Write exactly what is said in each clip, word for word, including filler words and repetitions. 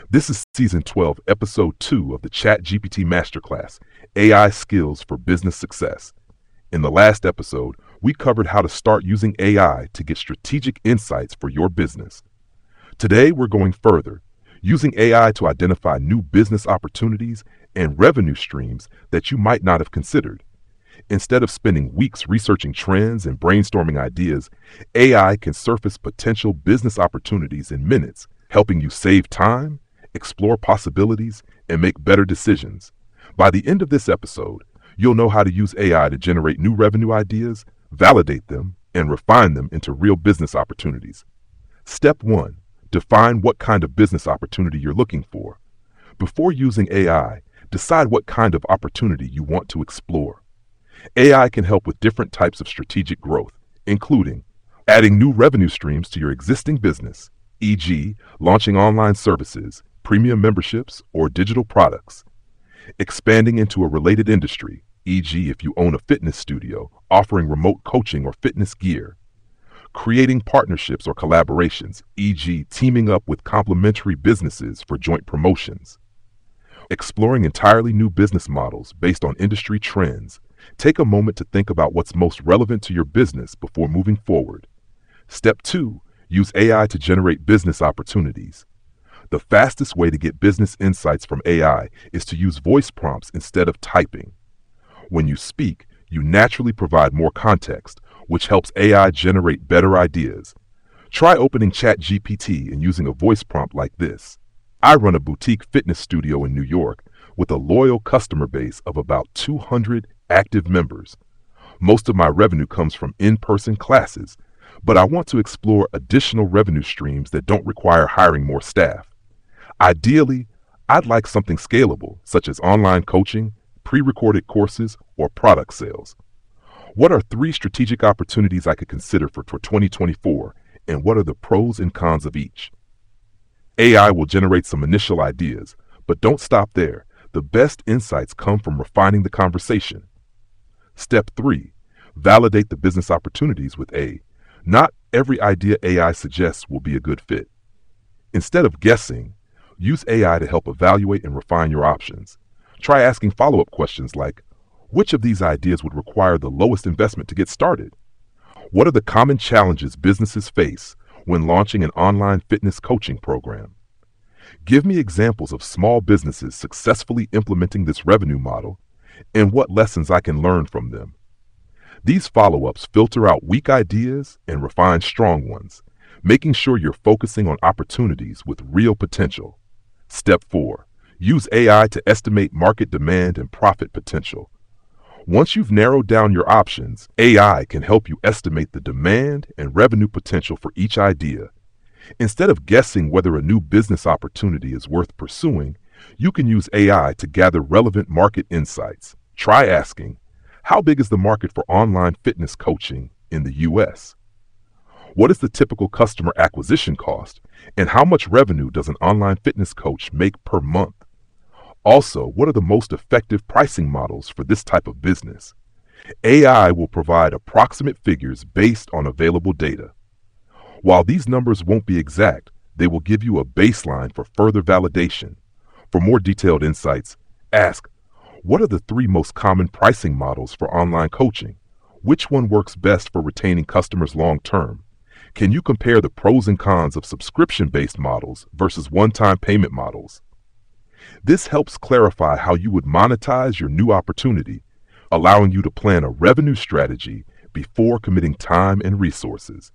This is Season twelve, Episode two of the ChatGPT Masterclass, A I Skills for Business Success. In the last episode, we covered how to start using A I to get strategic insights for your business. Today, we're going further, using A I to identify new business opportunities and revenue streams that you might not have considered. Instead of spending weeks researching trends and brainstorming ideas, A I can surface potential business opportunities in minutes, helping you save time, explore possibilities, and make better decisions. By the end of this episode, you'll know how to use A I to generate new revenue ideas, validate them, and refine them into real business opportunities. Step one, define what kind of business opportunity you're looking for. Before using A I, decide what kind of opportunity you want to explore. A I can help with different types of strategic growth, including adding new revenue streams to your existing business, for example, launching online services, premium memberships, or digital products. Expanding into a related industry, for example, if you own a fitness studio, offering remote coaching or fitness gear. Creating partnerships or collaborations, for example, teaming up with complementary businesses for joint promotions. Exploring entirely new business models based on industry trends. Take a moment to think about what's most relevant to your business before moving forward. Step two, use A I to generate business opportunities. The fastest way to get business insights from A I is to use voice prompts instead of typing. When you speak, you naturally provide more context, which helps A I generate better ideas. Try opening ChatGPT and using a voice prompt like this. I run a boutique fitness studio in New York with a loyal customer base of about two hundred active members. Most of my revenue comes from in-person classes, but I want to explore additional revenue streams that don't require hiring more staff. Ideally, I'd like something scalable, such as online coaching, pre-recorded courses, or product sales. What are three strategic opportunities I could consider for twenty twenty-four, and what are the pros and cons of each? A I will generate some initial ideas, but don't stop there. The best insights come from refining the conversation. Step three, validate the business opportunities with A I. Not every idea A I suggests will be a good fit. Instead of guessing, use A I to help evaluate and refine your options. Try asking follow-up questions like, which of these ideas would require the lowest investment to get started? What are the common challenges businesses face when launching an online fitness coaching program? Give me examples of small businesses successfully implementing this revenue model and what lessons I can learn from them. These follow-ups filter out weak ideas and refine strong ones, making sure you're focusing on opportunities with real potential. Step four, use A I to estimate market demand and profit potential. Once you've narrowed down your options, A I can help you estimate the demand and revenue potential for each idea. Instead of guessing whether a new business opportunity is worth pursuing, you can use A I to gather relevant market insights. Try asking, how big is the market for online fitness coaching in the U S? What is the typical customer acquisition cost, and how much revenue does an online fitness coach make per month? Also, what are the most effective pricing models for this type of business? A I will provide approximate figures based on available data. While these numbers won't be exact, they will give you a baseline for further validation. For more detailed insights, ask, what are the three most common pricing models for online coaching? Which one works best for retaining customers long term? Can you compare the pros and cons of subscription-based models versus one-time payment models? This helps clarify how you would monetize your new opportunity, allowing you to plan a revenue strategy before committing time and resources.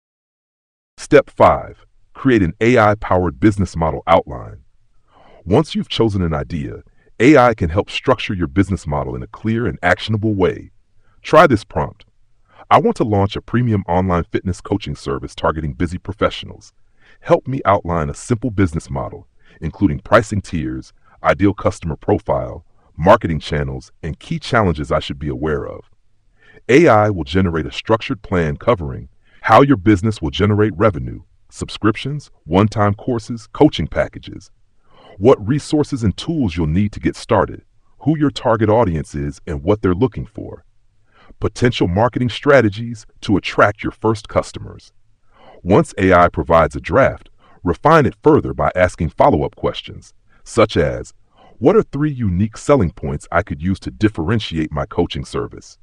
Step five, create an A I-powered business model outline. Once you've chosen an idea, A I can help structure your business model in a clear and actionable way. Try this prompt. I want to launch a premium online fitness coaching service targeting busy professionals. Help me outline a simple business model, including pricing tiers, ideal customer profile, marketing channels, and key challenges I should be aware of. A I will generate a structured plan covering how your business will generate revenue, subscriptions, one-time courses, coaching packages, what resources and tools you'll need to get started, who your target audience is and what they're looking for, potential marketing strategies to attract your first customers. Once A I provides a draft, Refine it further by asking follow-up questions, such as, what are three unique selling points I could use to differentiate my coaching service?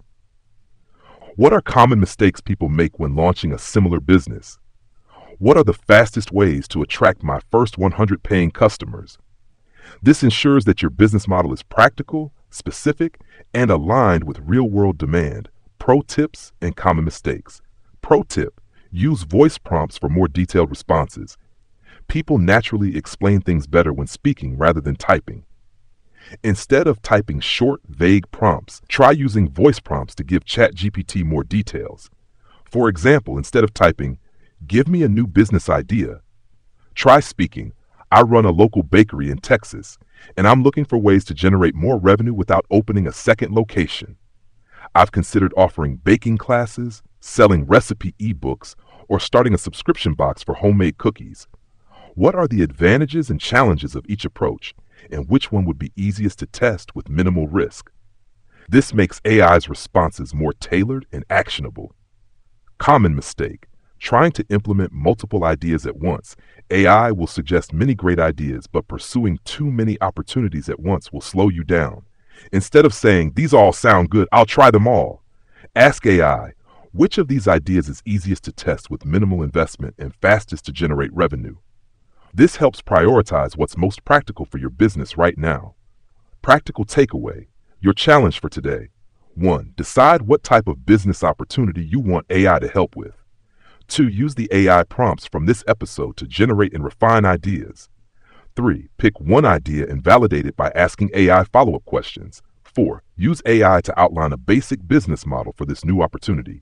What are common mistakes people make when launching a similar business? What are the fastest ways to attract my first one hundred paying customers? This ensures that your business model is practical, specific, and aligned with real-world demand, pro tips, and common mistakes. Pro tip: use voice prompts for more detailed responses. People naturally explain things better when speaking rather than typing. Instead of typing short, vague prompts, try using voice prompts to give ChatGPT more details. For example, instead of typing, "Give me a new business idea," try speaking, "I run a local bakery in Texas, and I'm looking for ways to generate more revenue without opening a second location. I've considered offering baking classes, selling recipe ebooks, or starting a subscription box for homemade cookies. What are the advantages and challenges of each approach, and which one would be easiest to test with minimal risk?" This makes A I's responses more tailored and actionable. Common mistake: trying to implement multiple ideas at once. A I will suggest many great ideas, but pursuing too many opportunities at once will slow you down. Instead of saying, "These all sound good, I'll try them all," ask A I, which of these ideas is easiest to test with minimal investment and fastest to generate revenue? This helps prioritize what's most practical for your business right now. Practical takeaway: your challenge for today. one. Decide what type of business opportunity you want A I to help with. two. Use the A I prompts from this episode to generate and refine ideas. three. Pick one idea and validate it by asking A I follow-up questions. four. Use A I to outline a basic business model for this new opportunity.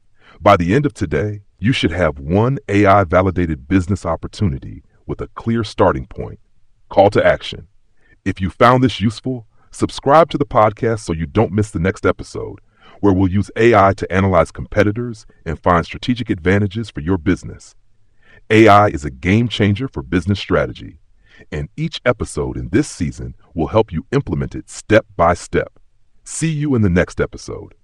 By the end of today, you should have one A I-validated business opportunity with a clear starting point. Call to action: if you found this useful, subscribe to the podcast so you don't miss the next episode, where we'll use A I to analyze competitors and find strategic advantages for your business. A I is a game changer for business strategy, and each episode in this season will help you implement it step by step. See you in the next episode.